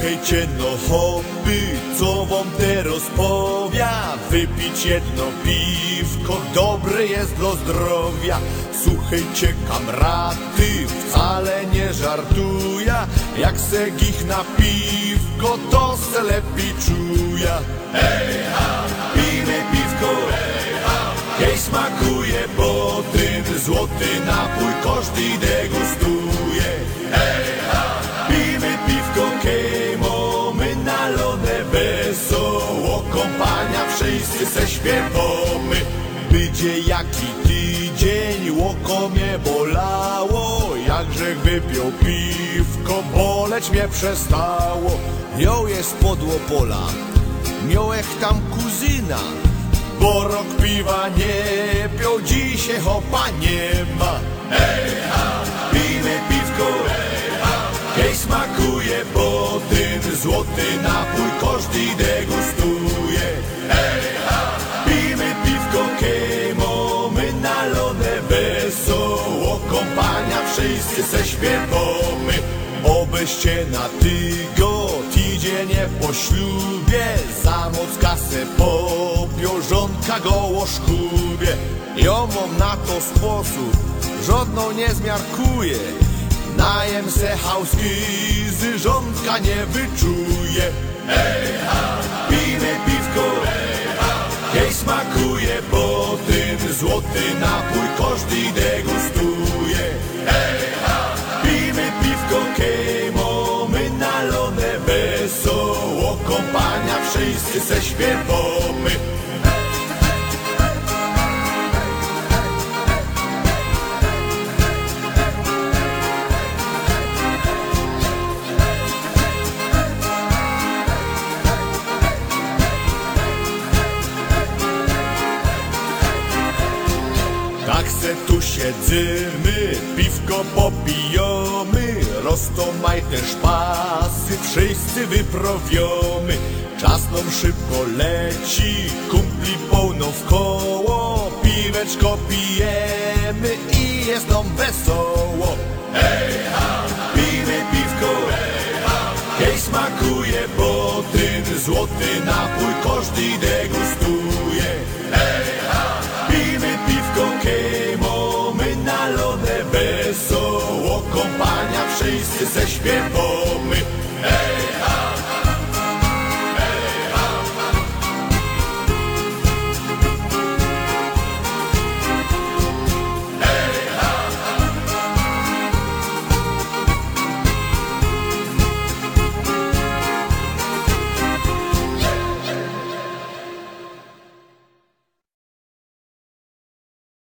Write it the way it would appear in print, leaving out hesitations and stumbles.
Słuchajcie no hobby, co wam teraz powia. Wypić jedno piwko, dobre jest dla zdrowia. Słuchajcie kamraty, wcale nie żartuja. Jak se gich na piwko, to se lepiej czuja. Hej ha, pijmy piwko, hej ha, jej smakuje, bo ten złoty napój każdy degustuje. Hej ha, pijmy piwko, kej mamy nalone wesoło. Kompania wszyscy se śpiewamy. Będzie jaki tydzień, łoko mnie bolało. Jakżech wypił piwko, boleć mnie przestało. Ją jest podło pola, miałech tam kuzyna, bo rok piwa nie pił, dzisiaj hopa nie ma. Hej ha, pijmy piwko, hej ha, kej smakuje, bo ten złoty napój każdy degustuje. Hej ha, pijmy piwko, kej mamy nalone wesoło. Kompania wszyscy se śpiewamy. Obyście na tydzień po ślubie za moc kasę popiął, żonka goło szkubie. Ja mam na to sposób, żadną nie zmiarkuję. Najem se hauskizy, żonka nie wyczuje. Hej ha, pijmy piwko, hej ha, jej smakuje, bo ten złoty napój każdy degustuje. Hej ha, pijmy piwko, kej mamy nalone wesoło. Kompania wszyscy se śpiewamy. Tak se tu siedzimy, piwko popijamy, roztomaj też pasy, wszyscy wyprowiamy. Czas nam szybko leci, kumpli pełno w koło, piweczko pijemy i jest nam wesoło. Hej ha, pijmy piwko, hej ha, kej smakuje, bo ten złoty napój każdy degustuje. Hej ha, pijmy piwko, kej mamy nalone wesoło. Kompania wszyscy se śpiewamy.